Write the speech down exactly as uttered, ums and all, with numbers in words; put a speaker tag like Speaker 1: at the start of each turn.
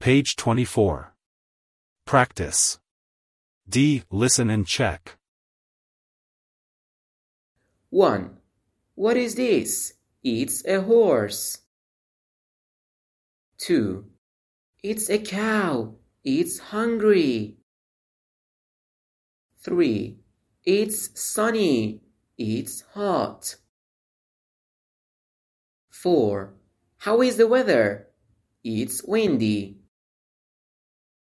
Speaker 1: Page twenty-four. Practice. D. Listen and check.
Speaker 2: one. What is this? It's a horse. two. It's a cow. It's hungry. three. It's sunny. It's hot. four. How is the weather? It's windy.